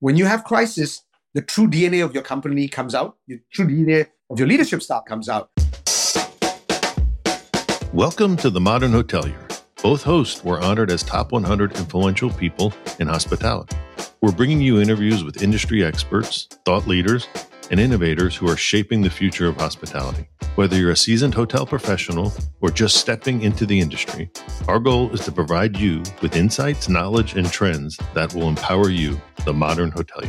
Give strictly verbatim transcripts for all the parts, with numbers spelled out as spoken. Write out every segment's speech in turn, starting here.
when you have crisis, the true D N A of your company comes out. The true D N A of your leadership style comes out. Welcome to The Modern Hotelier. Both hosts were honored as top one hundred influential people in hospitality. We're bringing you interviews with industry experts, thought leaders, and innovators who are shaping the future of hospitality. Whether you're a seasoned hotel professional or just stepping into the industry, our goal is to provide you with insights, knowledge, and trends that will empower you, the modern hotelier.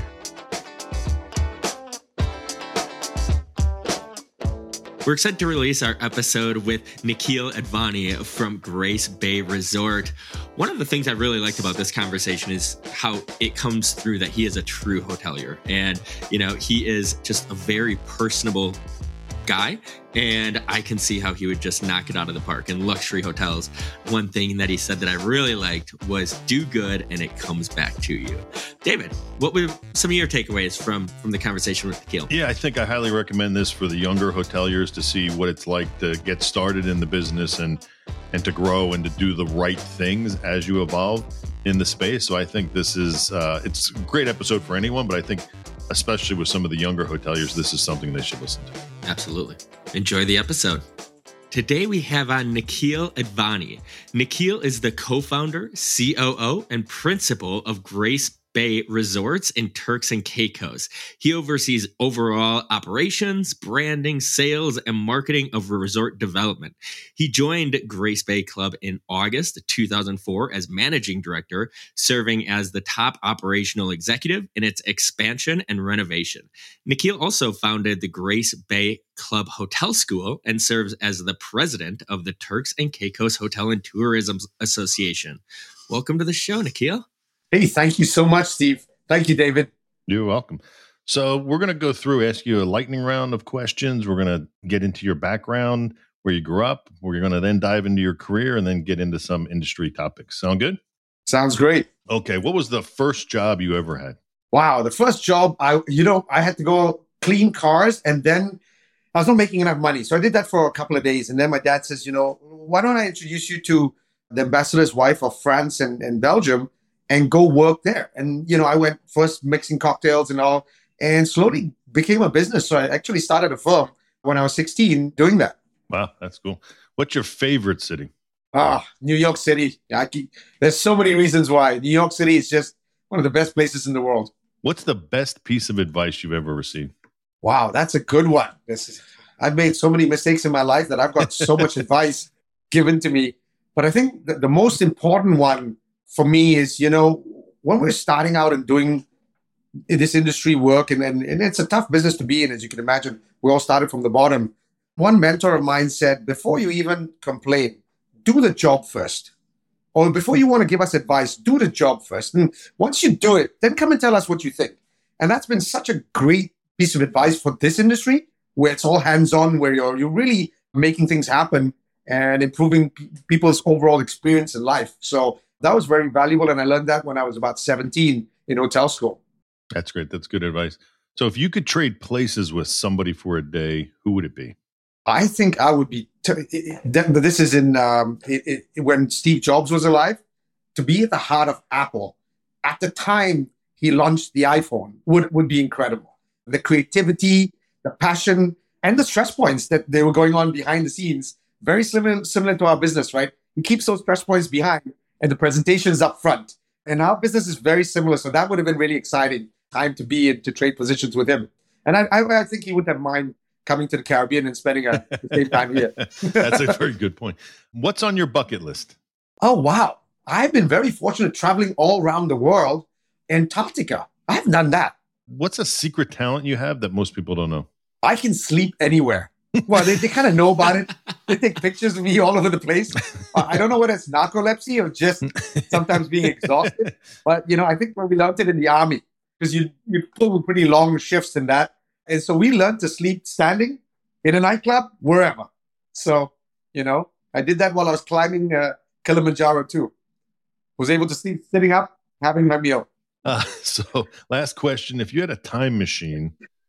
We're excited to release our episode with Nikhil Advani from Grace Bay Resort. One of the things I really liked about this conversation is how it comes through that he is a true hotelier. And, you know, he is just a very personable guy, and I can see how he would just knock it out of the park in luxury hotels. One thing that he said that I really liked was do good and it comes back to you. David, what were some of your takeaways from, from the conversation with Nikhil? Yeah, I think I highly recommend this for the younger hoteliers to see what it's like to get started in the business and and to grow and to do the right things as you evolve in the space. So I think this is, uh, it's a great episode for anyone, but I think especially with some of the younger hoteliers, this is something they should listen to. Absolutely. Enjoy the episode. Today we have on Nikhil Advani. Nikhil is the co-founder, C O O, and principal of Grace Bay Resorts in Turks and Caicos. He oversees overall operations, branding, sales, and marketing of resort development. He joined Grace Bay Club in August two thousand four as managing director, serving as the top operational executive in its expansion and renovation. Nikhil also founded the Grace Bay Club Hotel School and serves as the president of the Turks and Caicos Hotel and Tourism Association. Welcome to the show, Nikhil. Hey, thank you so much, Steve. Thank you, David. You're welcome. So we're going to go through, ask you a lightning round of questions. We're going to get into your background, where you grew up. We're going to then dive into your career and then get into some industry topics. Sound good? Sounds great. Okay. What was the first job you ever had? Wow. The first job, I, you know, I had to go clean cars, and then I was not making enough money. So I did that for a couple of days. And then my dad says, you know, why don't I introduce you to the ambassador's wife of France and, and Belgium and go work there? And, you know, I went first mixing cocktails and all, and slowly became a business. So I actually started a firm when I was sixteen doing that. Wow, that's cool. What's your favorite city? Ah, New York City. I keep, there's so many reasons why. New York City is just one of the best places in the world. What's the best piece of advice you've ever received? Wow, that's a good one. This is, I've made so many mistakes in my life that I've got so much advice given to me. But I think the, the most important one for me is, you know, when we're starting out and doing this industry work, and, and, and it's a tough business to be in, as you can imagine. We all started from the bottom. One mentor of mine said, before you even complain, do the job first. Or before you want to give us advice, do the job first. And once you do it, then come and tell us what you think. And that's been such a great piece of advice for this industry, where it's all hands-on, where you're, you're really making things happen and improving p- people's overall experience in life. So that was very valuable. And I learned that when I was about seventeen in hotel school. That's great. That's good advice. So if you could trade places with somebody for a day, who would it be? I think I would be, t- this is in um, it, it, when Steve Jobs was alive, to be at the heart of Apple. At the time he launched the iPhone would, would be incredible. The creativity, the passion, and the stress points that they were going on behind the scenes, very similar, similar to our business, right? He keeps those stress points behind, and the presentation is up front. And our business is very similar. So that would have been really exciting time to be in, to trade positions with him. And I, I, I think he wouldn't have mind coming to the Caribbean and spending a, the same time here. That's a very good point. What's on your bucket list? Oh, wow. I've been very fortunate traveling all around the world. Antarctica. I haven't done that. What's a secret talent you have that most people don't know? I can sleep anywhere. Well, they, they kind of know about it. They take pictures of me all over the place. I don't know whether it's narcolepsy or just sometimes being exhausted. But, you know, I think when we learned it in the Army, because you, you pull pretty long shifts in that. And so we learned to sleep standing in a nightclub, wherever. So, you know, I did that while I was climbing uh, Kilimanjaro too. Was able to sleep sitting up, having my meal. Uh, so last question. If you had a time machine,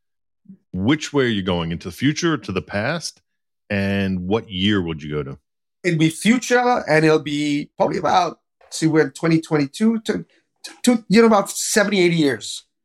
which way are you going? Into the future or to the past? And what year would you go to? It'll be future, and it'll be probably about, see, we're in twenty twenty-two, to, to, you know, about seventy, eighty years.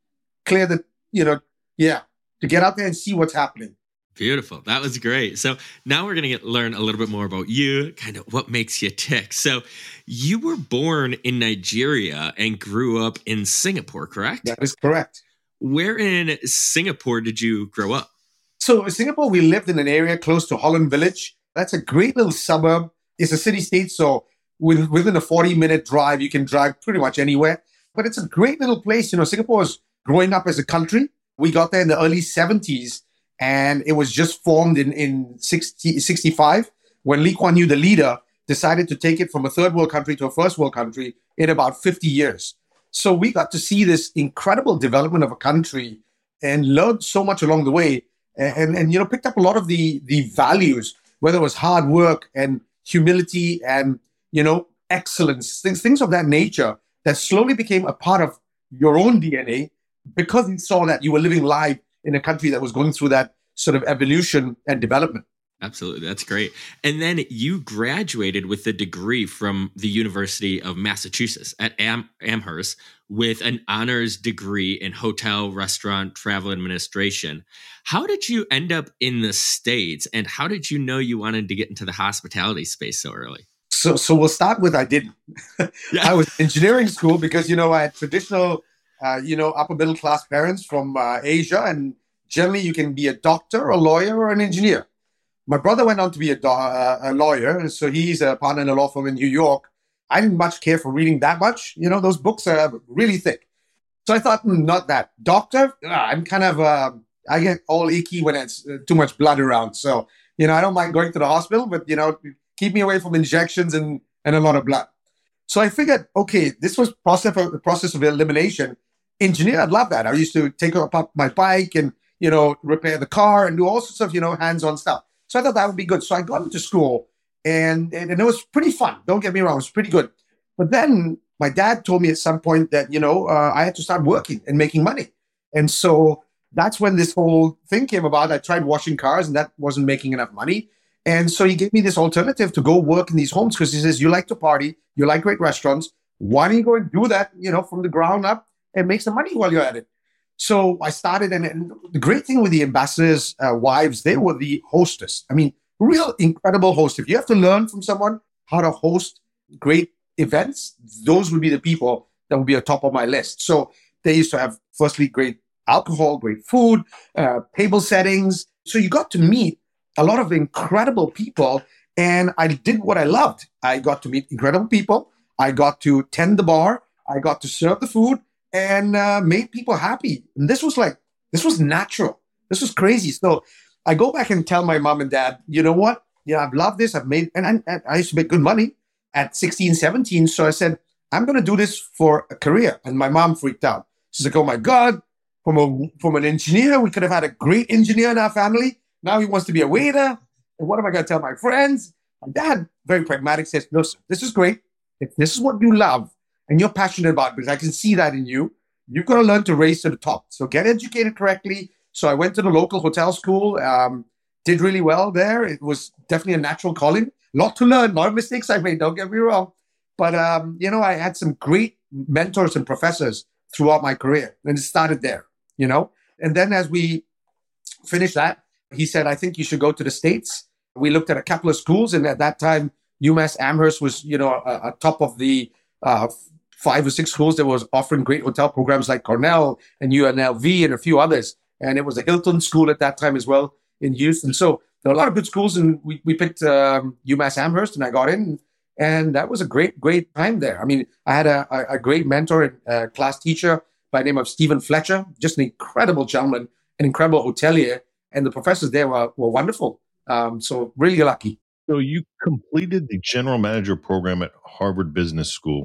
clear the, you know, yeah, to get out there and see what's happening. Beautiful. That was great. So now we're going to learn a little bit more about you, kind of what makes you tick. So you were born in Nigeria and grew up in Singapore, correct? That is correct. Where in Singapore did you grow up? So in Singapore, we lived in an area close to Holland Village. That's a great little suburb. It's a city-state, so within a forty-minute drive, you can drive pretty much anywhere. But it's a great little place. You know, Singapore was growing up as a country. We got there in the early seventies, and it was just formed in, in sixty, sixty-five when Lee Kuan Yew, the leader, decided to take it from a third world country to a first world country in about fifty years. So we got to see this incredible development of a country and learned so much along the way. And, and, and you know, picked up a lot of the, the values, whether it was hard work and humility and, you know, excellence, things, things of that nature that slowly became a part of your own D N A because you saw that you were living life in a country that was going through that sort of evolution and development. Absolutely. That's great. And then you graduated with a degree from the University of Massachusetts at Am- Amherst with an honors degree in hotel, restaurant, travel administration. How did you end up in the States, and how did you know you wanted to get into the hospitality space so early? So, so we'll start with I didn't. Yeah. I was in engineering school because, you know, I had traditional, uh, you know, upper middle class parents from uh, Asia, and generally you can be a doctor, a lawyer, or an engineer. My brother went on to be a, do- uh, a lawyer, so he's a partner in a law firm in New York. I didn't much care for reading that much. You know, those books are really thick. So I thought, mm, not that. Doctor, ah, I'm kind of, uh, I get all icky when it's uh, too much blood around. So, you know, I don't mind going to the hospital, but, you know, keep me away from injections and, and a lot of blood. So I figured, okay, this was process of, the process of elimination. Engineer, I'd love that. I used to take up my bike and, you know, repair the car and do all sorts of, you know, hands-on stuff. So I thought that would be good. So I got into school and, and, and it was pretty fun. Don't get me wrong. It was pretty good. But then my dad told me at some point that, you know, uh, I had to start working and making money. And so that's when this whole thing came about. I tried washing cars and that wasn't making enough money. And so he gave me this alternative to go work in these homes because he says, you like to party, you like great restaurants. Why don't you go and do that, you know, from the ground up and make some money while you're at it? So I started, and, and the great thing with the ambassadors' uh, wives, they were the hostess. I mean, real incredible host. If you have to learn from someone how to host great events, those would be the people that would be at top of my list. So they used to have, firstly, great alcohol, great food, uh, table settings. So you got to meet a lot of incredible people, and I did what I loved. I got to meet incredible people. I got to tend the bar. I got to serve the food and uh, made people happy. And this was like, this was natural. This was crazy. So I go back and tell my mom and dad, you know what? Yeah, I've loved this. I've made, and I, I used to make good money at sixteen, seventeen. So I said, I'm going to do this for a career. And my mom freaked out. She's like, oh my God, from a from an engineer, we could have had a great engineer in our family. Now he wants to be a waiter. And what am I going to tell my friends? My dad, very pragmatic, says, no, sir, this is great. If this is what you love and you're passionate about, because I can see that in you, you've got to learn to race to the top. So get educated correctly. So I went to the local hotel school, um, did really well there. It was definitely a natural calling. A lot to learn, a lot of mistakes I made, don't get me wrong. But, um, you know, I had some great mentors and professors throughout my career. And it started there, you know. And then as we finished that, he said, I think you should go to the States. We looked at a couple of schools. And at that time, UMass Amherst was, you know, a, a top of the uh, five or six schools that was offering great hotel programs like Cornell and U N L V and a few others. And it was a Hilton school at that time as well in Houston. So there were a lot of good schools, and we, we picked um, UMass Amherst, and I got in. And that was a great, great time there. I mean, I had a, a, a great mentor and uh, class teacher by the name of Stephen Fletcher, just an incredible gentleman, an incredible hotelier. And the professors there were, were wonderful. Um, so really lucky. So you completed the general manager program at Harvard Business School.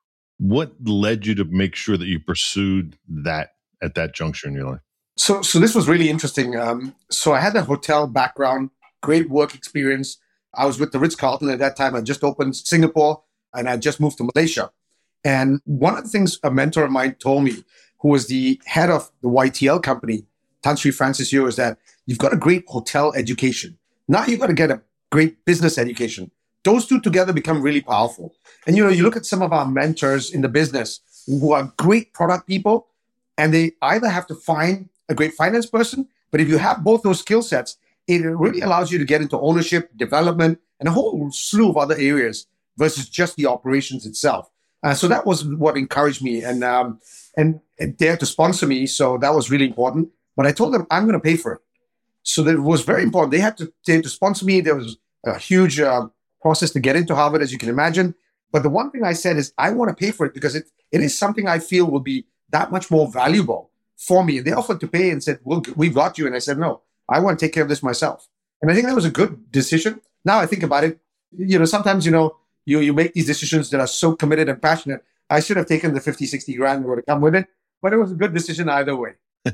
What led you to make sure that you pursued that at that juncture in your life? So, so this was really interesting. Um, so I had a hotel background, great work experience. I was with the Ritz-Carlton at that time. I just opened Singapore, and I just moved to Malaysia. And one of the things a mentor of mine told me, who was the head of the Y T L company, Tan Sri Francis Yeo, is that you've got a great hotel education. Now you've got to get a great business education. Those two together become really powerful. And, you know, you look at some of our mentors in the business who are great product people, And they either have to find a great finance person, but if you have both those skill sets, it really allows you to get into ownership, development, and a whole slew of other areas versus just the operations itself. Uh, so that was what encouraged me, and um, and, and dared to sponsor me. So that was really important. But I told them I'm going to pay for it. So that was very important. They had to, they had to sponsor me. There was a huge uh, process to get into Harvard, as you can imagine. But the one thing I said is I want to pay for it because it, it is something I feel will be that much more valuable for me. And they offered to pay and said, well, we've got you. And I said, no, I want to take care of this myself. And I think that was a good decision. Now I think about it, you know, sometimes, you know, you, you make these decisions that are so committed and passionate. I should have taken the fifty, sixty grand that would have come with it, but it was a good decision either way.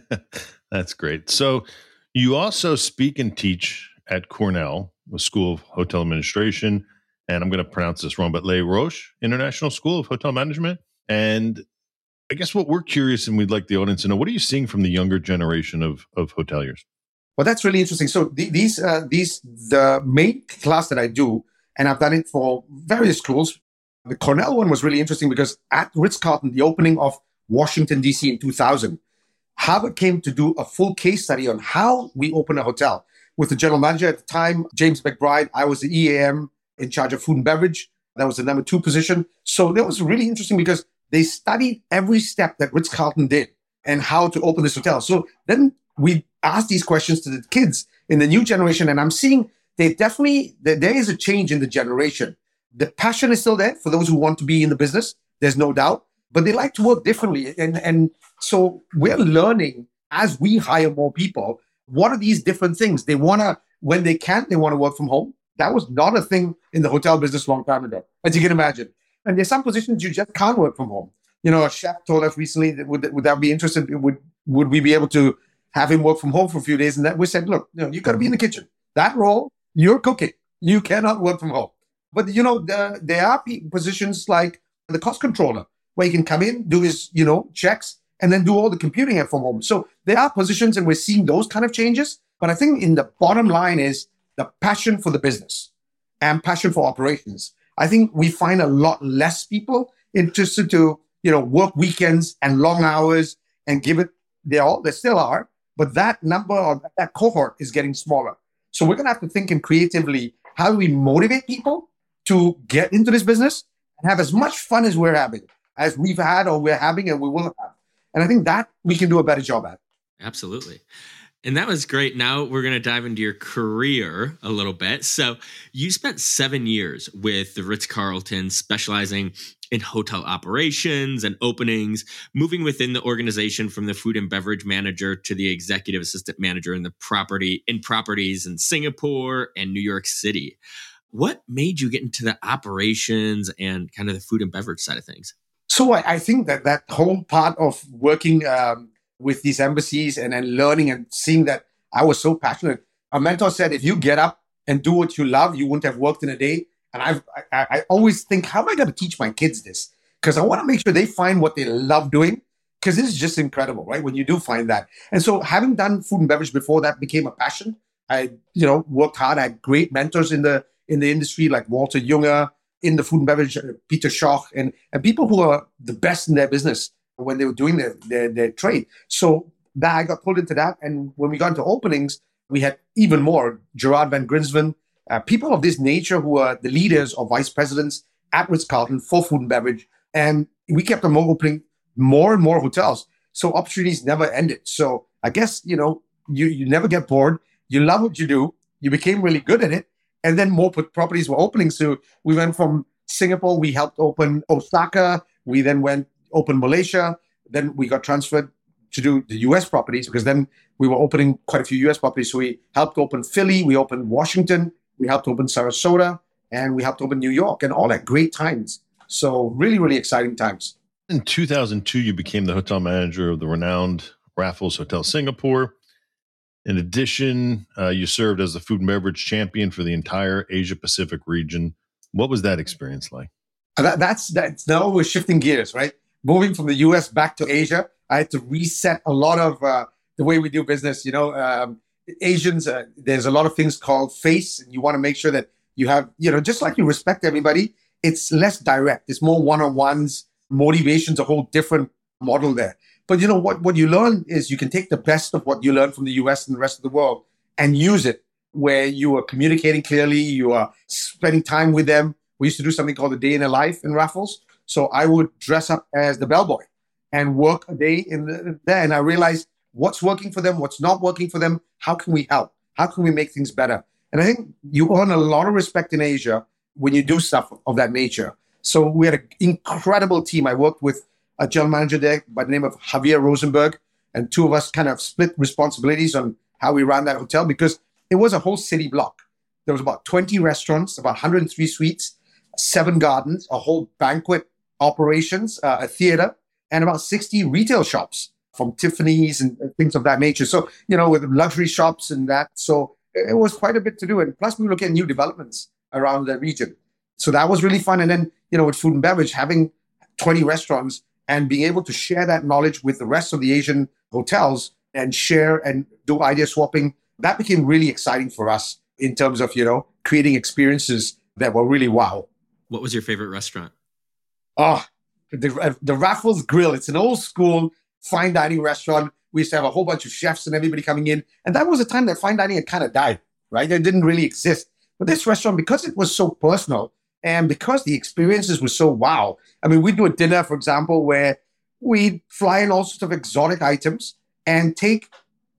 That's great. So you also speak and teach at Cornell, the School of Hotel Administration, and I'm going to pronounce this wrong, but Les Roches International School of Hotel Management. And I guess what we're curious and we'd like the audience to know, what are you seeing from the younger generation of, of hoteliers? Well, that's really interesting. So the, these, uh, these, the main class that I do, and I've done it for various schools. The Cornell one was really interesting because at Ritz-Carlton, the opening of Washington, D C in two thousand, Harvard came to do a full case study on how we open a hotel. With the general manager at the time, James McBride, I was the E A M in charge of food and beverage. That was the number two position. So that was really interesting because they studied every step that Ritz-Carlton did and how to open this hotel. So then we asked these questions to the kids in the new generation, and I'm seeing they definitely, there is a change in the generation. The passion is still there for those who want to be in the business. There's no doubt, but they like to work differently. And, and so we're learning as we hire more people, what are these different things? They want to, when they can't, they want to work from home. That was not a thing in the hotel business a long time ago, as you can imagine. And there's some positions you just can't work from home. You know, a chef told us recently that would, would that be interested? Would, would we be able to have him work from home for a few days? And that we said, look, you know, you got to be in the kitchen. That role, you're cooking. You cannot work from home. But, you know, the, there are positions like the cost controller where he can come in, do his, you know, checks, and then do all the computing at from home. So there are positions and we're seeing those kind of changes. But I think in the bottom line is the passion for the business and passion for operations. I think we find a lot less people interested to, you know, work weekends and long hours and give it, they all, they still are, but that number or that cohort is getting smaller. So we're going to have to think in creatively, how do we motivate people to get into this business and have as much fun as we're having, as we've had or we're having and we will have. And I think that we can do a better job at. Absolutely. And that was great. Now we're going to dive into your career a little bit. So you spent seven years with the Ritz-Carlton, specializing in hotel operations and openings, moving within the organization from the food and beverage manager to the executive assistant manager in the property in properties in Singapore and New York City. What made you get into the operations and kind of the food and beverage side of things? So I, I think that that whole part of working um, with these embassies and then learning and seeing that I was so passionate. A mentor said, if you get up and do what you love, you wouldn't have worked in a day. And I've, I, I always think, how am I going to teach my kids this? Because I want to make sure they find what they love doing, because this is just incredible, right? When you do find that. And so having done food and beverage before, that became a passion. I, you know, worked hard. I had great mentors in the in the industry like Walter Junger, in the food and beverage, Peter Schoch, and, and people who are the best in their business when they were doing their, their, their trade. So that I got pulled into that. And when we got into openings, we had even more. Gerard Van Grinsven, uh, people of this nature who are the leaders or vice presidents at Ritz-Carlton for food and beverage. And we kept on opening more and more hotels. So opportunities never ended. So I guess, you know, you, you never get bored. You love what you do. You became really good at it. And then more properties were opening. So we went from Singapore, we helped open Osaka. We then went open Malaysia. Then we got transferred to do the U S properties, because then we were opening quite a few U S properties. So we helped open Philly, we opened Washington, we helped open Sarasota, and we helped open New York, and all at great times. So really, really exciting times. In two thousand two, you became the hotel manager of the renowned Raffles Hotel Singapore. In addition, uh, you served as the food and beverage champion for the entire Asia Pacific region. What was that experience like? That, that's that's now we're shifting gears, right? Moving from the U S back to Asia, I had to reset a lot of uh, the way we do business. You know, um, Asians, uh, there's a lot of things called face, and you want to make sure that you have, you know, just like you respect everybody, it's less direct. It's more one-on-ones. Motivation's a whole different model there. But you know what, what you learn is you can take the best of what you learn from the U S and the rest of the world and use it where you are communicating clearly, you are spending time with them. We used to do something called a day in a life in Raffles. So I would dress up as the bellboy and work a day in the, there. And I realized what's working for them, what's not working for them. How can we help? How can we make things better? And I think you earn a lot of respect in Asia when you do stuff of that nature. So we had an incredible team. I worked with a general manager there by the name of Javier Rosenberg, and two of us kind of split responsibilities on how we ran that hotel because it was a whole city block. There was about twenty restaurants, about one hundred three suites, seven gardens, a whole banquet operations, uh, a theater, and about sixty retail shops from Tiffany's and things of that nature. So, you know, with luxury shops and that. So it was quite a bit to do. And plus we were looking at new developments around the region. So that was really fun. And then, you know, with food and beverage, having twenty restaurants and being able to share that knowledge with the rest of the Asian hotels and share and do idea swapping, that became really exciting for us in terms of, you know, creating experiences that were really wow. What was your favorite restaurant? Oh, the, the Raffles Grill. It's an old school fine dining restaurant. We used to have a whole bunch of chefs and everybody coming in. And that was a time that fine dining had kind of died, right? It didn't really exist. But this restaurant, because it was so personal and because the experiences were so wow. I mean, we'd do a dinner, for example, where we'd fly in all sorts of exotic items and take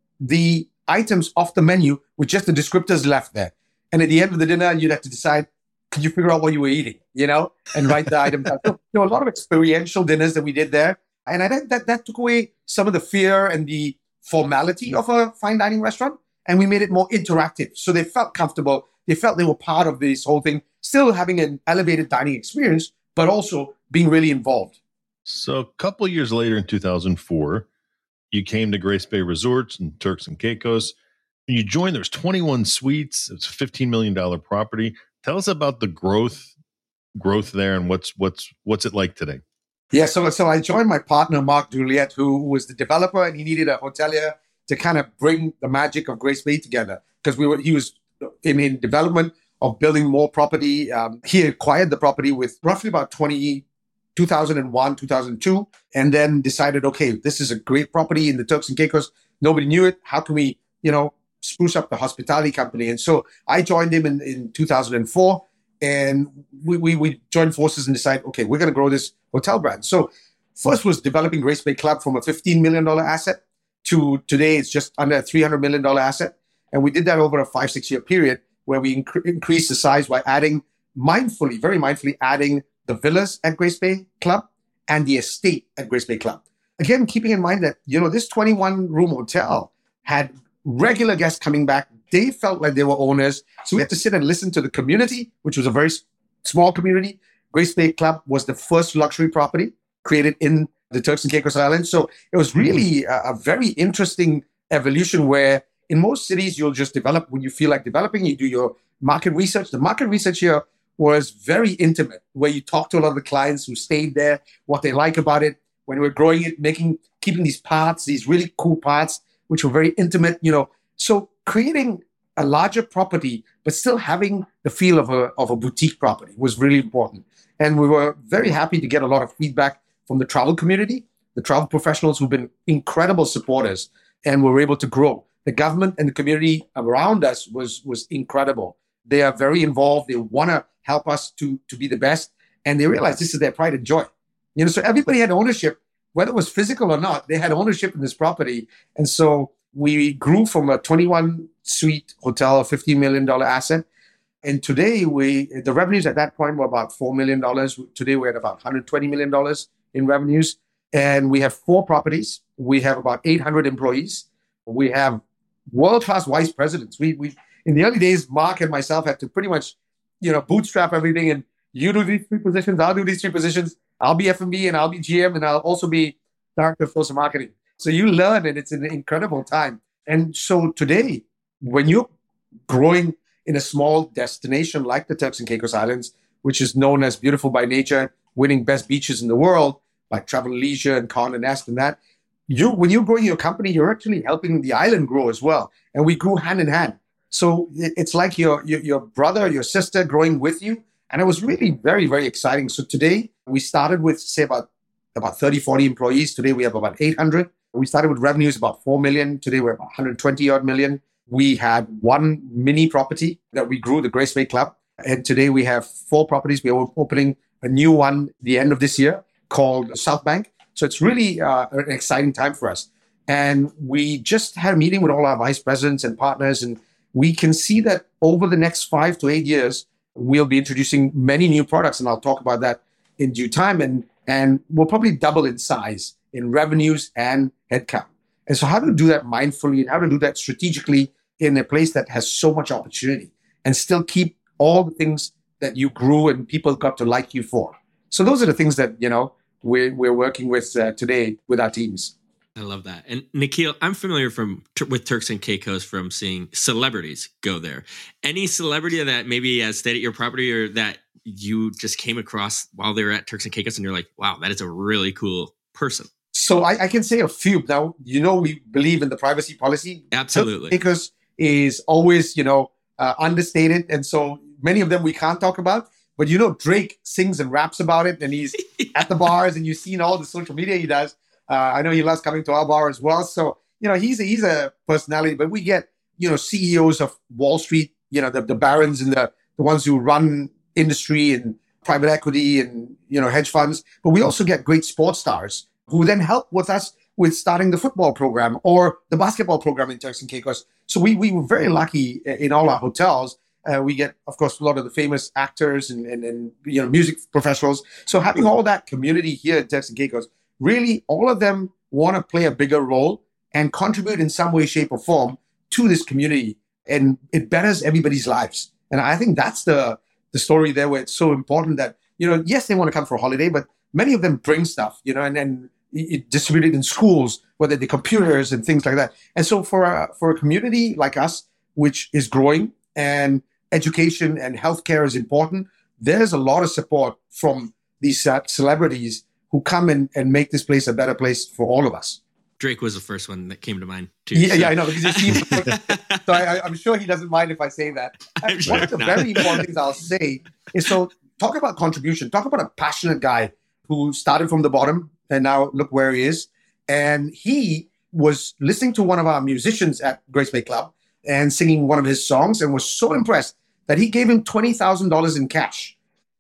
the items off the menu with just the descriptors left there. And at the end of the dinner, you'd have to decide, could you figure out what you were eating, you know, and write the item down. So there were a lot of experiential dinners that we did there. And I think that that took away some of the fear and the formality of a fine dining restaurant. And we made it more interactive. So they felt comfortable. They felt they were part of this whole thing, still having an elevated dining experience, but also being really involved. So a couple of years later in two thousand four, you came to Grace Bay Resorts in Turks and Caicos. And you joined, there's twenty-one suites. It's a fifteen million dollars property. Tell us about the growth growth there and what's what's what's it like today? Yeah, so so I joined my partner, Mark Juliet, who was the developer, and he needed a hotelier to kind of bring the magic of Grace Bay together because we were he was in, in development of building more property. Um, he acquired the property with roughly about twenty, two thousand one, two thousand two, and then decided, okay, this is a great property in the Turks and Caicos. Nobody knew it. How can we, you know, spruce up the hospitality company? And so I joined him in, in two thousand four, and we, we, we joined forces and decided, okay, we're going to grow this hotel brand. So first was developing Grace Bay Club from a fifteen million dollars asset to today it's just under a three hundred million dollars asset. And we did that over a five, six year period where we inc- increased the size by adding mindfully, very mindfully adding the villas at Grace Bay Club and the estate at Grace Bay Club. Again, keeping in mind that, you know, this twenty-one room hotel had regular guests coming back. They felt like they were owners. So we had to sit and listen to the community, which was a very s- small community. Grace Bay Club was the first luxury property created in the Turks and Caicos Islands. So it was really a, a very interesting evolution where in most cities, you'll just develop when you feel like developing. You do your market research. The market research here was very intimate, where you talk to a lot of the clients who stayed there, what they like about it. When we're growing it, making, keeping these parts, these really cool parts, which were very intimate, you know. So creating a larger property, but still having the feel of a, of a boutique property was really important. And we were very happy to get a lot of feedback from the travel community, the travel professionals who've been incredible supporters, and were able to grow. The government and the community around us was, was incredible. They are very involved. They want to help us to, to be the best. And they realize this is their pride and joy. You know, so everybody had ownership, whether it was physical or not, they had ownership in this property. And so we grew from a twenty-one suite hotel, a fifteen million dollars asset. And today we, the revenues at that point were about four million dollars. Today we're at about one hundred twenty million dollars in revenues. And we have four properties. We have about eight hundred employees. We have world-class vice presidents. We, we, in the early days, Mark and myself had to pretty much, you know, bootstrap everything. And you do these three positions, I'll do these three positions. I'll be F and B and I'll be G M and I'll also be Director of Sales and Marketing. So you learn, and it's an incredible time. And so today, when you're growing in a small destination like the Turks and Caicos Islands, which is known as beautiful by nature, winning best beaches in the world, like Travel and Leisure and Condé Nast and that, you when you're growing your company, you're actually helping the island grow as well. And we grew hand in hand. So it's like your, your, your brother, your sister growing with you. And it was really very, very exciting. So today we started with, say, about about thirty, forty employees. Today we have about eight hundred. We started with revenues about four million. Today we're about one hundred twenty odd million. We had one mini property that we grew, the Grace Bay Club. And today we have four properties. We're opening a new one the end of this year called South Bank. So it's really uh, an exciting time for us. And we just had a meeting with all our vice presidents and partners, and we can see that over the next five to eight years, we'll be introducing many new products, and I'll talk about that in due time. And, and we'll probably double in size in revenues and headcount. And so how to do that mindfully and how to do that strategically in a place that has so much opportunity and still keep all the things that you grew and people got to like you for. So those are the things that, you know, we're, we're working with uh, today with our teams. I love that. And Nikhil, I'm familiar from with Turks and Caicos from seeing celebrities go there. Any celebrity that maybe has stayed at your property or that you just came across while they were at Turks and Caicos and you're like, wow, that is a really cool person? So I, I can say a few. Now, you know, we believe in the privacy policy. Absolutely. Caicos is always, you know, uh, understated. And so many of them we can't talk about. But, you know, Drake sings and raps about it and he's yeah. at the bars and you've seen all the social media he does. Uh, I know he loves coming to our bar as well. So, you know, he's a, he's a personality, but we get, you know, C E Os of Wall Street, you know, the, the barons and the, the ones who run industry and private equity and, you know, hedge funds. But we also get great sports stars who then help with us with starting the football program or the basketball program in Turks and Caicos. So we, we were very lucky in all our hotels. Uh, we get, of course, a lot of the famous actors and, and, and, you know, music professionals. So having all that community here in Turks and Caicos, really, all of them want to play a bigger role and contribute in some way, shape, or form to this community. And it betters everybody's lives. And I think that's the, the story there where it's so important that, you know, yes, they want to come for a holiday, but many of them bring stuff, you know, and then it distributed in schools, whether they're computers and things like that. And so for a, for a community like us, which is growing and education and healthcare is important, there's a lot of support from these uh, celebrities who come in and make this place a better place for all of us. Drake was the first one that came to mind, too. Yeah, so. yeah I know. Because he's, so I, I'm sure he doesn't mind if I say that. One sure of the not. very important things I'll say is, so talk about contribution. Talk about a passionate guy who started from the bottom and now look where he is. And he was listening to one of our musicians at Grace Bay Club and singing one of his songs and was so impressed that he gave him twenty thousand dollars in cash.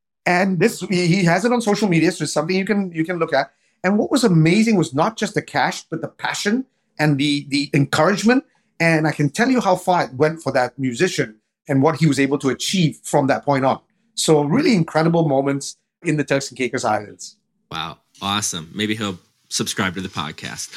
And this, he has it on social media, so it's something you can you can look at. And what was amazing was not just the cash, but the passion and the the encouragement. And I can tell you how far it went for that musician and what he was able to achieve from that point on. So really incredible moments in the Turks and Caicos Islands. Wow, awesome. Maybe he'll subscribe to the podcast.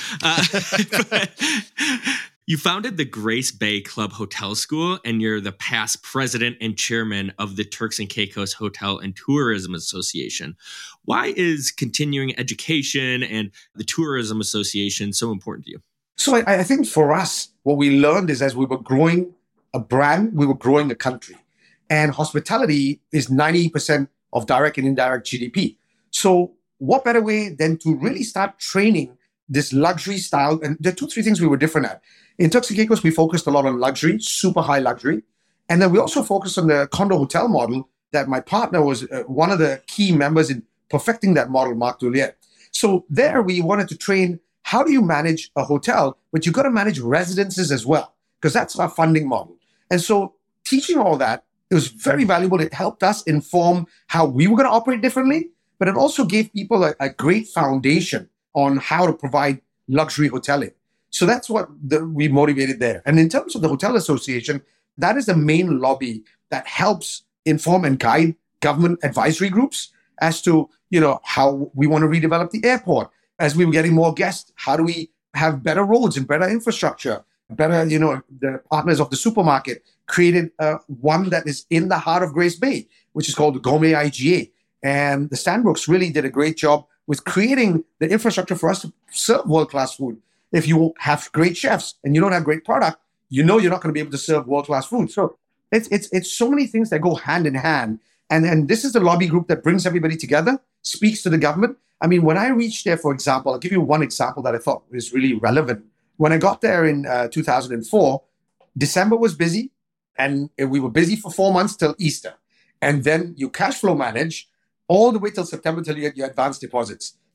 Uh, but, you founded the Grace Bay Club Hotel School, and you're the past president and chairman of the Turks and Caicos Hotel and Tourism Association. Why is continuing education and the Tourism Association so important to you? So I, I think for us, what we learned is as we were growing a brand, we were growing a country. And hospitality is ninety percent of direct and indirect G D P. So what better way than to really start training this luxury style? And there are two, three things we were different at. In Turks and Caicos, we focused a lot on luxury, super high luxury. And then we also focused on the condo hotel model that my partner was uh, one of the key members in perfecting that model, Mark Duliet. So there we wanted to train, how do you manage a hotel, but you've got to manage residences as well, because that's our funding model. And so teaching all that, it was very valuable. It helped us inform how we were going to operate differently, but it also gave people a, a great foundation on how to provide luxury hoteling. So that's what the, we motivated there. And in terms of the Hotel Association, that is the main lobby that helps inform and guide government advisory groups as to, you know, how we want to redevelop the airport. As we were getting more guests, how do we have better roads and better infrastructure? Better, you know, the partners of the supermarket created uh, one that is in the heart of Grace Bay, which is called the Gourmet I G A. And the Stanbrooks really did a great job with creating the infrastructure for us to serve world-class food. If you have great chefs and you don't have great product, you know you're not going to be able to serve world-class food. So it's it's it's so many things that go hand in hand. And and this is the lobby group that brings everybody together, speaks to the government. I mean, when I reached there, for example, I'll give you one example that I thought was really relevant. When I got there in uh, two thousand four, December was busy, and we were busy for four months till Easter. And then you cash flow manage all the way till September till you get your advance deposits.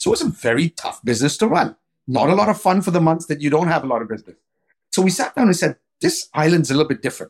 So it was a very tough business to run. Not a lot of fun for the months that you don't have a lot of business. So we sat down and said, this island's a little bit different.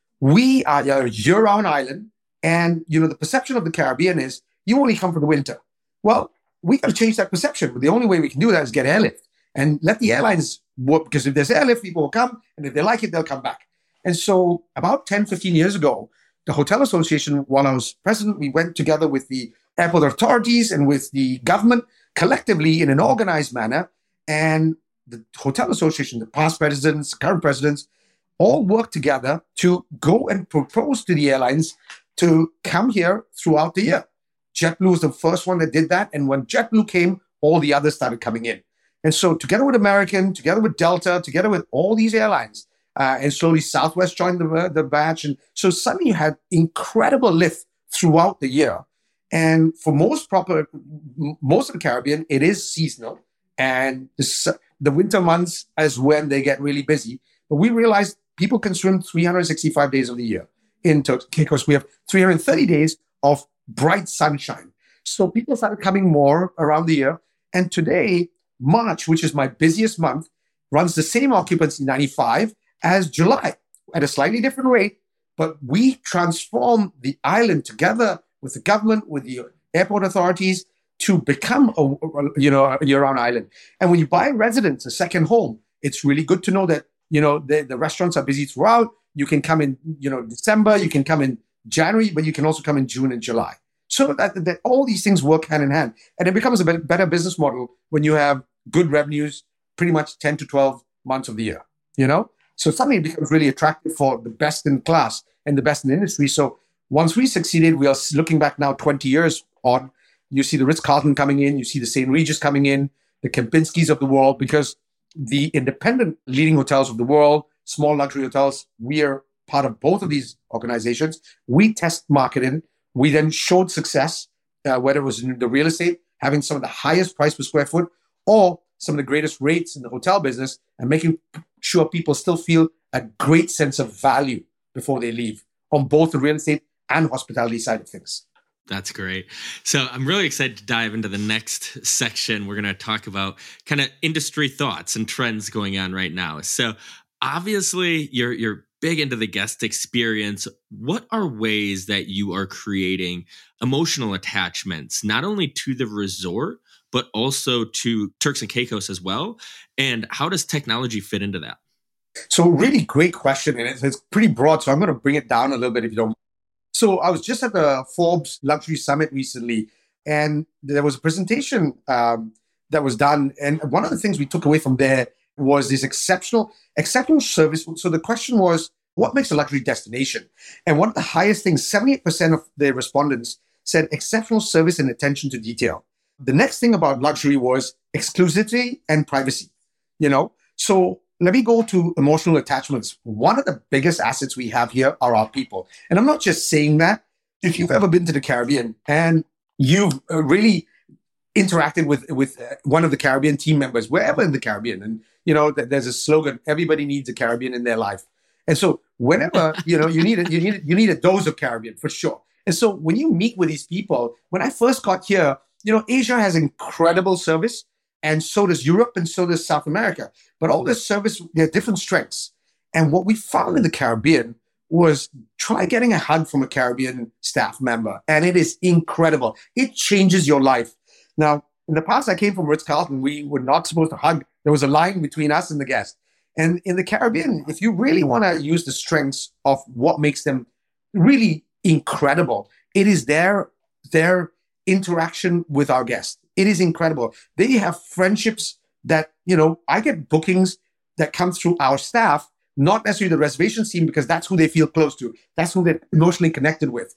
We are a year-round island, and you know the perception of the Caribbean is you only come for the winter. Well, we got to change that perception. But the only way we can do that is get airlift and let the airlines work, because if there's airlift, people will come, and if they like it, they'll come back. And so about ten, fifteen years ago, the Hotel Association, while I was president, we went together with the airport authorities and with the government collectively in an organized manner. And the Hotel Association, the past presidents, current presidents, all worked together to go and propose to the airlines to come here throughout the year. JetBlue was the first one that did that. And when JetBlue came, all the others started coming in. And so together with American, together with Delta, together with all these airlines, uh, and slowly Southwest joined the, the batch. And so suddenly you had incredible lift throughout the year. And for most proper, most of the Caribbean, it is seasonal. And the, the winter months is when they get really busy. But we realized people can swim three hundred sixty-five days of the year in Turks and Caicos. We have three hundred thirty days of bright sunshine. So people started coming more around the year. And today, March, which is my busiest month, runs the same occupancy ninety-five as July at a slightly different rate. But we transform the island together with the government, with the airport authorities, to become a, you know, a year-round island. And when you buy a residence, a second home, it's really good to know that, you know, the, the restaurants are busy throughout. You can come in, you know, December, you can come in January, but you can also come in June and July. So that, that all these things work hand in hand. And it becomes a better business model when you have good revenues pretty much ten to twelve months of the year, you know? So suddenly it becomes really attractive for the best in class and the best in the industry. So once we succeeded, we are looking back now twenty years on, you see the Ritz-Carlton coming in, you see the Saint Regis coming in, the Kempinskis of the world, because the independent leading hotels of the world, small luxury hotels, we are part of both of these organizations. We test marketing. We then showed success, uh, whether it was in the real estate, having some of the highest price per square foot, or some of the greatest rates in the hotel business, and making sure people still feel a great sense of value before they leave on both the real estate and hospitality side of things. That's great. So I'm really excited to dive into the next section. We're going to talk about kind of industry thoughts and trends going on right now. So obviously you're you're big into the guest experience. What are ways that you are creating emotional attachments, not only to the resort, but also to Turks and Caicos as well? And how does technology fit into that? So really great question. And it's, it's pretty broad. So I'm going to bring it down a little bit if you don't. So I was just at the Forbes Luxury Summit recently, and there was a presentation um, that was done. And one of the things we took away from there was this exceptional, exceptional service. So the question was, what makes a luxury destination? And one of the highest things, seventy-eight percent of the respondents said exceptional service and attention to detail. The next thing about luxury was exclusivity and privacy, you know? So let me go to emotional attachments. One of the biggest assets we have here are our people. And I'm not just saying that. If you've ever been to the Caribbean and you've really interacted with, with one of the Caribbean team members, wherever in the Caribbean, and, you know, there's a slogan, everybody needs a Caribbean in their life. And so whenever, you know, you need, a, you, need, you need a dose of Caribbean for sure. And so when you meet with these people, when I first got here, you know, Asia has incredible service. And so does Europe, and so does South America. But all this service, there are different strengths. And what we found in the Caribbean was try getting a hug from a Caribbean staff member. And it is incredible. It changes your life. Now, in the past, I came from Ritz-Carlton. We were not supposed to hug. There was a line between us and the guest. And in the Caribbean, if you really want to use the strengths of what makes them really incredible, it is their, their interaction with our guests. It is incredible. They have friendships that, you know, I get bookings that come through our staff, not necessarily the reservation team, because that's who they feel close to. That's who they're emotionally connected with.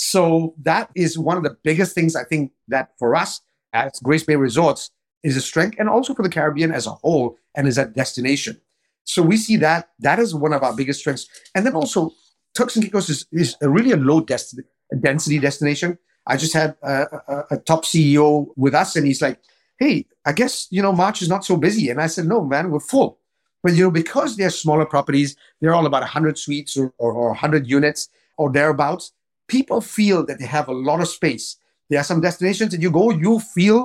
So that is one of the biggest things I think that for us as Grace Bay Resorts is a strength, and also for the Caribbean as a whole and as a destination. So we see that that is one of our biggest strengths. And then also Turks and Caicos is, is a really a low desti- density destination. I just had a, a, a top C E O with us, and he's like, hey, I guess, you know, March is not so busy. And I said, no, man, we're full. But, you know, because they're smaller properties, they're all about one hundred suites or, or, or one hundred units or thereabouts. People feel that they have a lot of space. There are some destinations that you go, you feel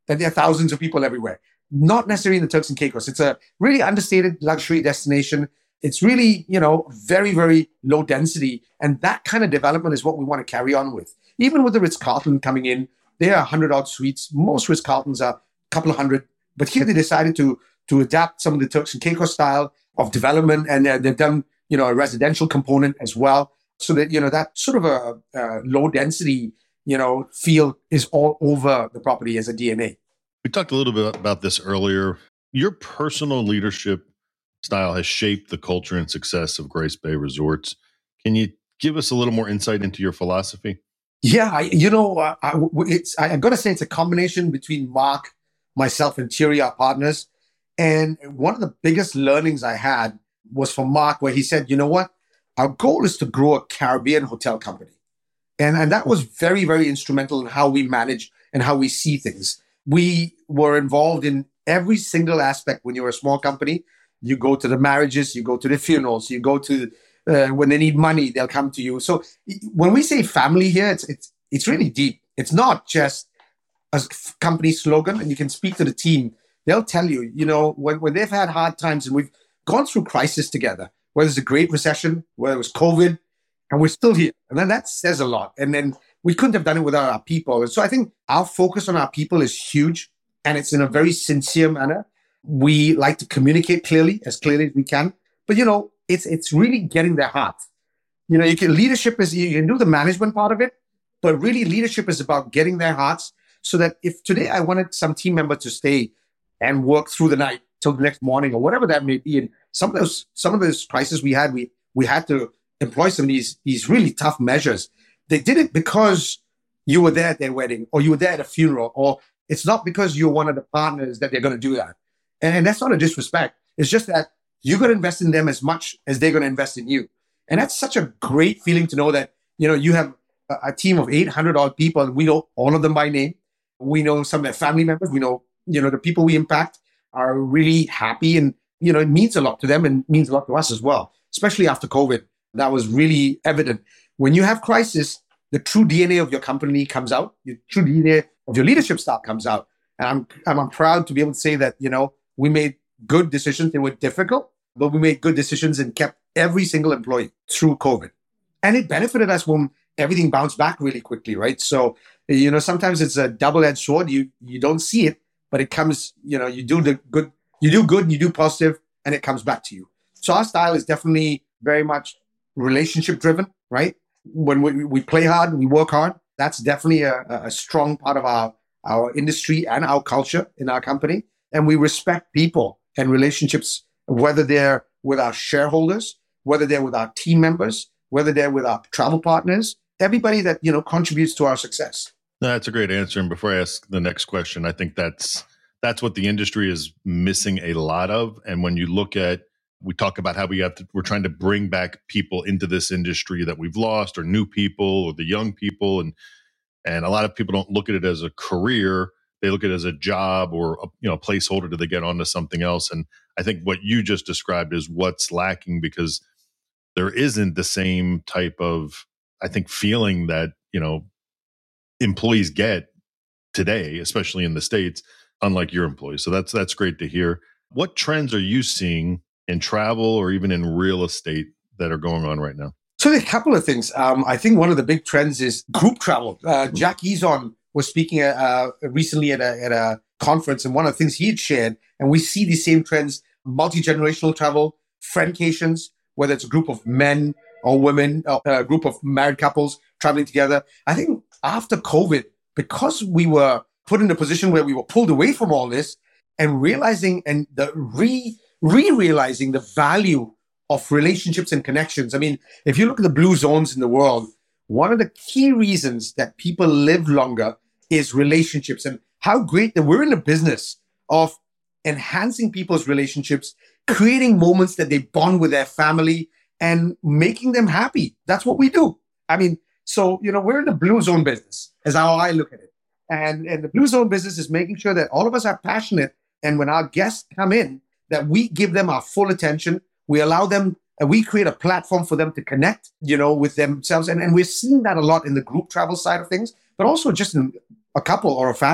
that there are thousands of people everywhere. Not necessarily in the Turks and Caicos. It's a really understated luxury destination. It's really, you know, very, very low density. And that kind of development is what we want to carry on with. Even with the Ritz-Carlton coming in, there are one hundred odd suites. Most Ritz-Carltons are a couple of hundred. But here they decided to, to adapt some of the Turks and Caicos style of development. And uh, they've done, you know, a residential component as well. So that, you know, that sort of a, a low density, you know, feel is all over the property as a D N A. We talked a little bit about this earlier. Your personal leadership style has shaped the culture and success of Grace Bay Resorts. Can you give us a little more insight into your philosophy? Yeah, I, you know, uh, I, it's, I, I'm going to say it's a combination between Mark, myself, and Thierry, our partners. And one of the biggest learnings I had was from Mark, where he said, you know what? Our goal is to grow a Caribbean hotel company. And, and that was very, very instrumental in how we manage and how we see things. We were involved in every single aspect. When you're a small company, you go to the marriages, you go to the funerals, you go to uh, when they need money, they'll come to you. So when we say family here, it's it's it's really deep. It's not just a company slogan, and you can speak to the team. They'll tell you, you know, when, when they've had hard times and we've gone through crisis together, whether it's a Great Recession, whether it was COVID, and we're still here. And then that says a lot. And then we couldn't have done it without our people. And so I think our focus on our people is huge, and it's in a very sincere manner. We like to communicate clearly, as clearly as we can. But, you know, it's it's really getting their heart. You know, you can leadership is, you can do the management part of it, but really leadership is about getting their hearts, so that if today I wanted some team member to stay and work through the night till the next morning or whatever that may be, and some of those some of those crises we had, we we had to employ some of these these really tough measures. They did it because you were there at their wedding, or you were there at a funeral, or it's not because you're one of the partners that they're going to do that. And, and that's not a disrespect. It's just that you're going to invest in them as much as they're going to invest in you. And that's such a great feeling to know that, you know, you have a, a team of eight hundred odd people, and we know all of them by name. We know some of their family members. We know, you know, the people we impact are really happy, and, you know, it means a lot to them and means a lot to us as well, especially after COVID. That was really evident. When you have crisis, the true D N A of your company comes out. The true D N A of your leadership style comes out. And I'm, I'm, I'm proud to be able to say that, you know, we made good decisions. They were difficult, but we made good decisions and kept every single employee through COVID. And it benefited us when everything bounced back really quickly, right? So, you know, sometimes it's a double-edged sword. You you don't see it, but it comes, you know, you do the good, you do good, and you do positive, and it comes back to you. So our style is definitely very much relationship driven, right? When we, we play hard, we work hard. That's definitely a, a strong part of our, our industry and our culture in our company. And we respect people and relationships, whether they're with our shareholders, whether they're with our team members, whether they're with our travel partners, everybody that, you know, contributes to our success. No, that's a great answer. And before I ask the next question, I think that's that's what the industry is missing a lot of. And when you look at, we talk about how we have to, we're trying to bring back people into this industry that we've lost, or new people, or the young people. And, and a lot of people don't look at it as a career. They look at it as a job or a, you know, a placeholder till they get onto something else. And I think what you just described is what's lacking, because there isn't the same type of, I think, feeling that, you know, employees get today, especially in the States, unlike your employees. So that's, that's great to hear. What trends are you seeing in travel or even in real estate that are going on right now? So there are a couple of things. Um, I think one of the big trends is group travel. Uh, Jack Ezon was speaking uh, recently at a, at a conference, and one of the things he had shared, and we see these same trends, multi-generational travel, friendcations, whether it's a group of men or women, or a group of married couples traveling together. I think after COVID, because we were put in a position where we were pulled away from all this and realizing and the re re-realizing the value of relationships and connections. I mean, if you look at the blue zones in the world, one of the key reasons that people live longer is relationships, and how great that we're in the business of enhancing people's relationships, creating moments that they bond with their family and making them happy. That's what we do. I mean, so, you know, we're in the blue zone business, is how I look at it. And, and the blue zone business is making sure that all of us are passionate. And when our guests come in, that we give them our full attention. We allow them, and we create a platform for them to connect, you know, with themselves. And, and we're seeing that a lot in the group travel side of things, but also just in a couple or a family.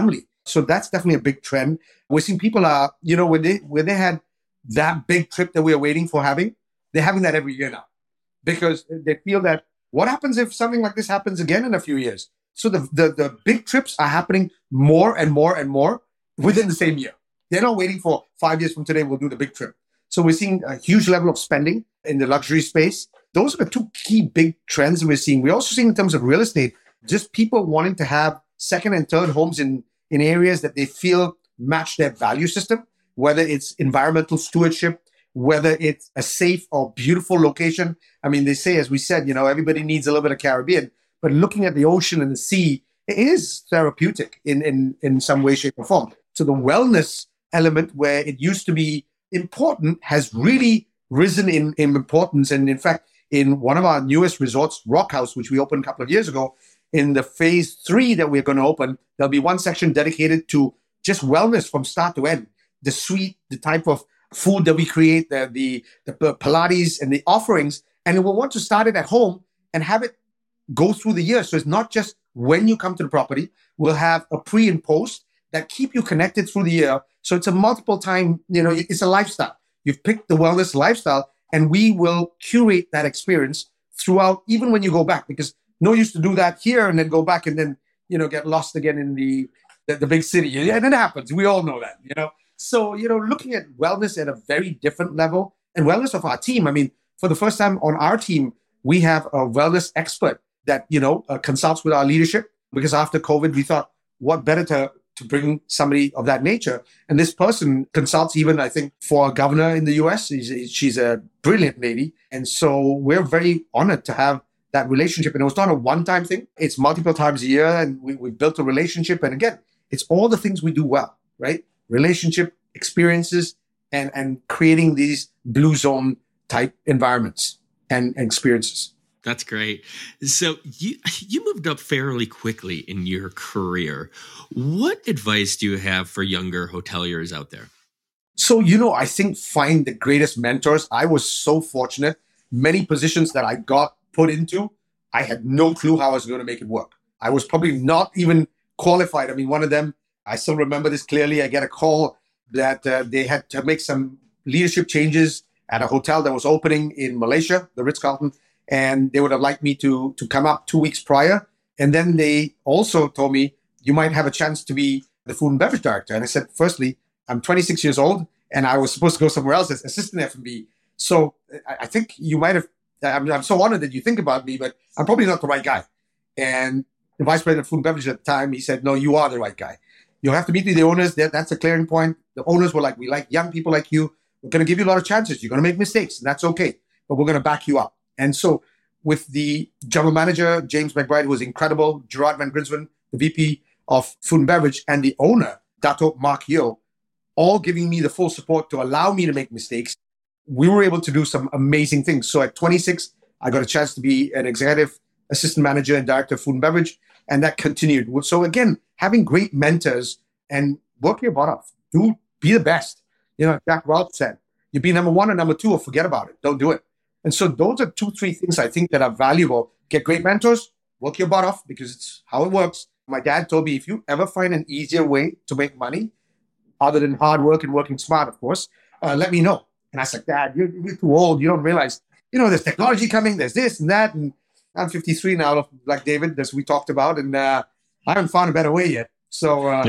So that's definitely a big trend. We're seeing people are, you know, when they when they had that big trip that we were waiting for having, they're having that every year now because they feel that what happens if something like this happens again in a few years? So the, the, the big trips are happening more and more and more within the same year. They're not waiting for five years from today, we'll do the big trip. So we're seeing a huge level of spending in the luxury space. Those are the two key big trends we're seeing. We're also seeing in terms of real estate, just people wanting to have second and third homes in, in areas that they feel match their value system, whether it's environmental stewardship, whether it's a safe or beautiful location. I mean, they say, as we said, you know, everybody needs a little bit of Caribbean, but looking at the ocean and the sea, it is therapeutic in, in, in some way, shape, or form. So the wellness element, where it used to be important, has really risen in, in importance. And in fact, in one of our newest resorts, Rock House, which we opened a couple of years ago, in the phase three that we're going to open, there'll be one section dedicated to just wellness from start to end. The suite, the type of food that we create, the, the, the Pilates and the offerings. And we'll want to start it at home and have it go through the year. So it's not just when you come to the property. We'll have a pre and post that keep you connected through the year. So it's a multiple time, you know, it's a lifestyle. You've picked the wellness lifestyle, and we will curate that experience throughout, even when you go back, because no use to do that here and then go back and then, you know, get lost again in the, the, the big city. And it happens. We all know that, you know. So, you know, looking at wellness at a very different level, and wellness of our team. I mean, for the first time on our team, we have a wellness expert that, you know, uh, consults with our leadership, because after COVID, we thought, what better to, to bring somebody of that nature? And this person consults even, I think, for a governor in the U S. She's, she's a brilliant lady. And so we're very honored to have that relationship. And it was not a one-time thing. It's multiple times a year, and we, we built a relationship. And again, it's all the things we do well, right? Relationship, experiences, and, and creating these blue zone type environments and, and experiences. That's great. So you you moved up fairly quickly in your career. What advice do you have for younger hoteliers out there? So, you know, I think find the greatest mentors. I was so fortunate. Many positions that I got put into, I had no clue how I was going to make it work. I was probably not even qualified. I mean, one of them, I still remember this clearly. I get a call that uh, they had to make some leadership changes at a hotel that was opening in Malaysia, the Ritz-Carlton, and they would have liked me to, to come up two weeks prior. And then they also told me, you might have a chance to be the food and beverage director. And I said, firstly, I'm twenty-six years old, and I was supposed to go somewhere else as assistant F and B. So I, I think you might have, I'm, I'm so honored that you think about me, but I'm probably not the right guy. And the vice president of food and beverage at the time, he said, no, you are the right guy. You'll have to meet with the owners. That, that's a clearing point. The owners were like, we like young people like you. We're going to give you a lot of chances. You're going to make mistakes, and that's okay. But we're going to back you up. And so with the general manager, James McBride, who was incredible, Gerard Van Grinsven, the V P of food and beverage, and the owner, Dato Mark Yeo, all giving me the full support to allow me to make mistakes, we were able to do some amazing things. So at twenty-six, I got a chance to be an executive assistant manager and director of food and beverage, and that continued. So again, having great mentors and work your butt off. Do be the best. You know, Jack Welch said, you be number one or number two, or forget about it. Don't do it. And so those are two, three things I think that are valuable. Get great mentors, work your butt off, because it's how it works. My dad told me, if you ever find an easier way to make money, other than hard work and working smart, of course, uh, let me know. And I said, Dad, you're, you're too old. You don't realize, you know, there's technology coming, there's this and that. And I'm fifty-three now, like David, as we talked about, and uh, I haven't found a better way yet. So, uh,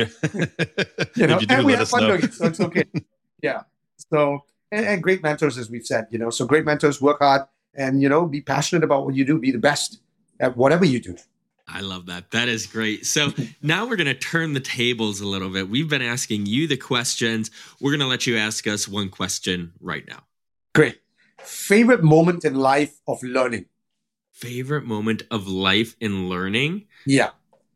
you know, you do, and we let have us fun know. doing it, so it's okay. Yeah. So, and, and great mentors, as we've said, you know, so great mentors, work hard, and, you know, be passionate about what you do, be the best at whatever you do. I love that. That is great. So now we're going to turn the tables a little bit. We've been asking you the questions. We're going to let you ask us one question right now. Great. Favorite moment in life of learning? Favorite moment of life in learning? Yeah.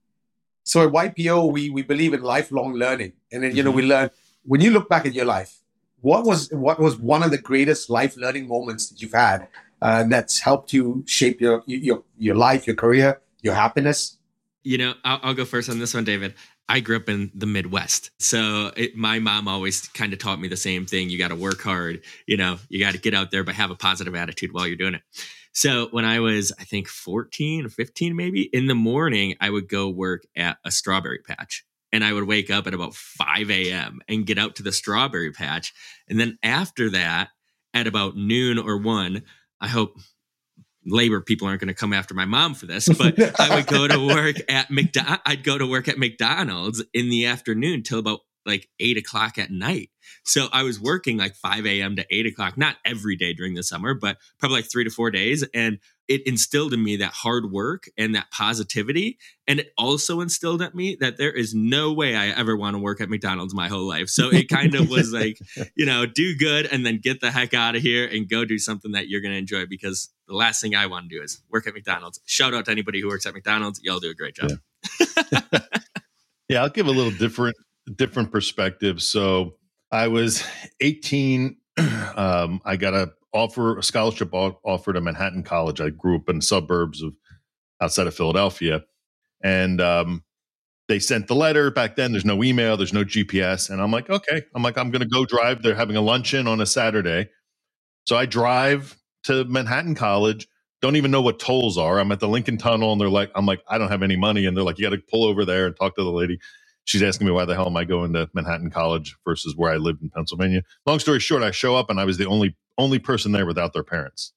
So at Y P O, we we believe in lifelong learning. And then, you know, we learn, when you look back at your life, what was what was one of the greatest life learning moments that you've had uh, that's helped you shape your, your, your life, your career, your happiness? You know, I'll, I'll go first on this one, David. I grew up in the Midwest. So it, my mom always kind of taught me the same thing. You got to work hard. You know, you got to get out there, but have a positive attitude while you're doing it. So when I was, I think, fourteen or fifteen, maybe, in the morning, I would go work at a strawberry patch. And I would wake up at about five a.m. and get out to the strawberry patch. And then after that, at about noon or one, I hope labor people aren't going to come after my mom for this, but I would go to work at McDonald's. I'd go to work at McDonald's in the afternoon till about like eight o'clock at night. So I was working like five a.m. to eight o'clock, not every day during the summer, but probably like three to four days. And it instilled in me that hard work and that positivity. And it also instilled at me that there is no way I ever want to work at McDonald's my whole life. So it kind of was like, you know, do good and then get the heck out of here and go do something that you're going to enjoy, because the last thing I want to do is work at McDonald's. Shout out to anybody who works at McDonald's. Y'all do a great job. Yeah, yeah, I'll give a little different different perspective. So I was eighteen. Um, I got a offer, a scholarship offer to Manhattan College. I grew up in the suburbs of outside of Philadelphia, and um, they sent the letter. Back then, there's no email, there's no G P S, and I'm like, okay, I'm like, I'm going to go drive. They're having a luncheon on a Saturday, so I drive to Manhattan College. Don't even know what tolls are. I'm at the Lincoln Tunnel, and they're like, I'm like, I don't have any money, and they're like, you got to pull over there and talk to the lady. She's asking me why the hell am I going to Manhattan College versus where I lived in Pennsylvania. Long story short, I show up and I was the only only person there without their parents.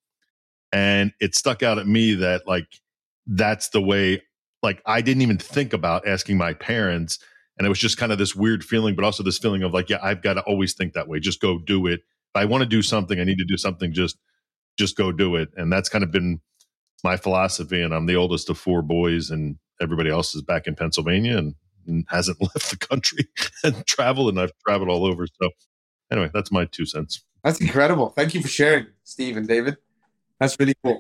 And it stuck out at me that like, that's the way, like I didn't even think about asking my parents. And it was just kind of this weird feeling, but also this feeling of like, yeah, I've got to always think that way. Just go do it. If I want to do something, I need to do something, just, just go do it. And that's kind of been my philosophy. And I'm the oldest of four boys, and everybody else is back in Pennsylvania and, and hasn't left the country and traveled. And I've traveled all over. So anyway, that's my two cents. That's incredible. Thank you for sharing, Steve and David. That's really cool.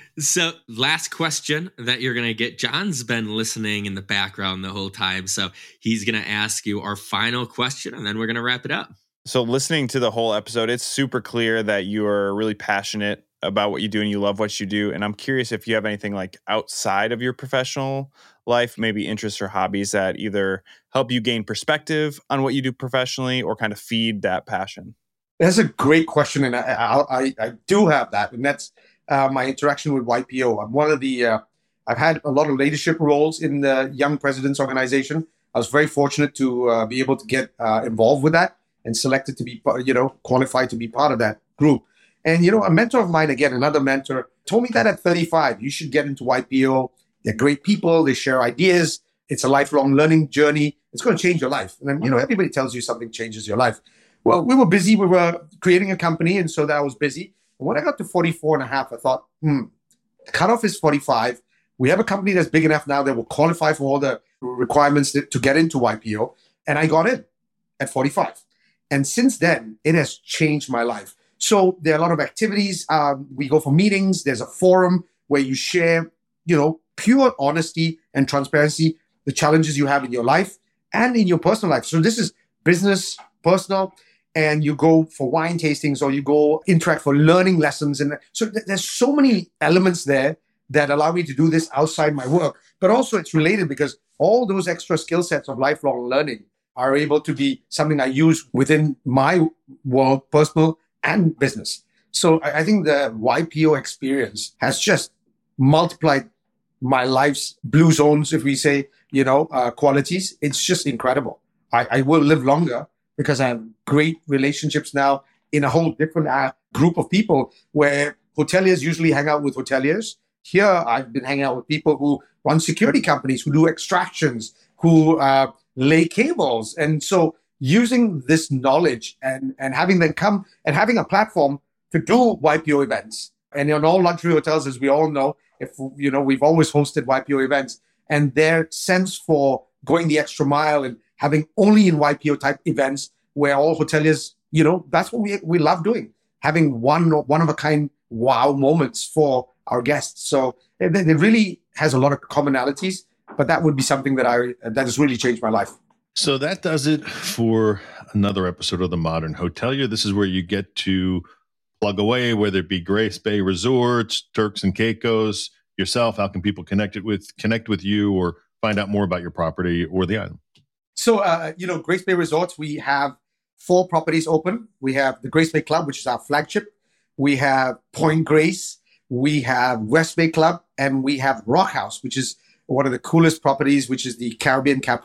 So last question that you're going to get. John's been listening in the background the whole time. So he's going to ask you our final question, and then we're going to wrap it up. So listening to the whole episode, it's super clear that you are really passionate about what you do and you love what you do. And I'm curious if you have anything like outside of your professional life, maybe interests or hobbies that either help you gain perspective on what you do professionally or kind of feed that passion. That's a great question. And I, I, I do have that. And that's uh, my interaction with Y P O. I'm one of the, uh, I've had a lot of leadership roles in the Young Presidents Organization. I was very fortunate to uh, be able to get uh, involved with that and selected to be, you know, qualified to be part of that group. And, you know, a mentor of mine, again, another mentor, told me that at thirty-five, you should get into Y P O. They're great people. They share ideas. It's a lifelong learning journey. It's going to change your life. And then, you know, everybody tells you something changes your life. Well, we were busy. We were creating a company. And so that I was busy. And when I got to forty-four and a half, I thought, hmm, the cutoff is forty-five. We have a company that's big enough now that will qualify for all the requirements to, to get into Y P O. And I got in at forty-five. And since then, it has changed my life. So there are a lot of activities. Um, we go for meetings. There's a forum where you share, you know, pure honesty and transparency, the challenges you have in your life and in your personal life. So this is business, personal, and you go for wine tastings or you go interact for learning lessons. And so th- there's so many elements there that allow me to do this outside my work. But also it's related because all those extra skill sets of lifelong learning are able to be something I use within my world, personal and business. So I, I think the Y P O experience has just multiplied my life's blue zones, if we say, you know, uh, qualities. It's just incredible. I, I will live longer because I have great relationships now in a whole different uh, group of people where hoteliers usually hang out with hoteliers. Here, I've been hanging out with people who run security companies, who do extractions, who uh, lay cables. And so using this knowledge and, and having them come and having a platform to do Y P O events. And in all luxury hotels, as we all know, if you know, we've always hosted Y P O events, and their sense for going the extra mile and having only in Y P O type events where all hoteliers, you know, that's what we we love doing, having one one of a kind wow moments for our guests. So it, it really has a lot of commonalities, but that would be something that I that has really changed my life. So that does it for another episode of The Modern Hotelier. This is where you get to plug away, whether it be Grace Bay Resorts, Turks and Caicos, yourself. How can people connect it with connect with you or find out more about your property or the island? So, uh, you know, Grace Bay Resorts, we have four properties open. We have the Grace Bay Club, which is our flagship. We have Point Grace. We have West Bay Club. And we have Rock House, which is one of the coolest properties, which is the Caribbean Capri.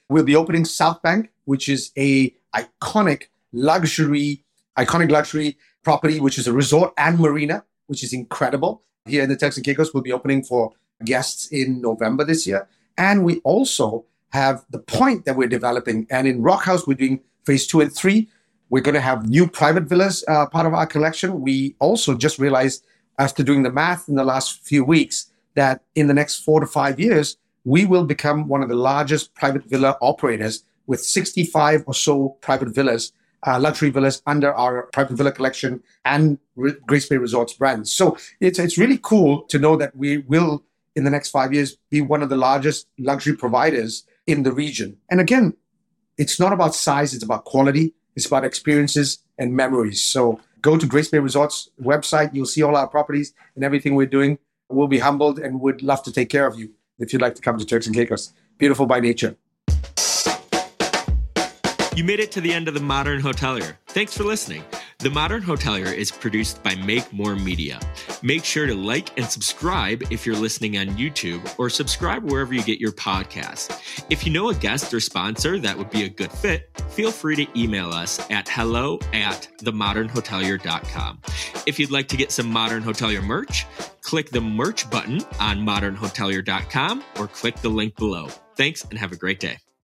We'll be opening South Bank, which is a iconic luxury, iconic luxury property, which is a resort and marina, which is incredible. Here in the Turks and Caicos, we'll be opening for guests in November this year. And we also have the Point that we're developing. And in Rock House, we're doing phase two and three. We're going to have new private villas, uh, part of our collection. We also just realized, after doing the math in the last few weeks, that in the next four to five years, we will become one of the largest private villa operators with sixty-five or so private villas, uh, luxury villas under our private villa collection and Re- Grace Bay Resorts brand. So it's it's really cool to know that we will, in the next five years, be one of the largest luxury providers in the region. And again, it's not about size, it's about quality, it's about experiences and memories. So go to Grace Bay Resorts website, you'll see all our properties and everything we're doing. We'll be humbled and would love to take care of you if you'd like to come to Turks and Caicos. Beautiful by nature. You made it to the end of The Modern Hotelier. Thanks for listening. The Modern Hotelier is produced by Make More Media. Make sure to like and subscribe if you're listening on YouTube, or subscribe wherever you get your podcasts. If you know a guest or sponsor that would be a good fit, feel free to email us at hello at the modern hotelier dot com. If you'd like to get some Modern Hotelier merch, click the merch button on modern hotelier dot com or click the link below. Thanks and have a great day.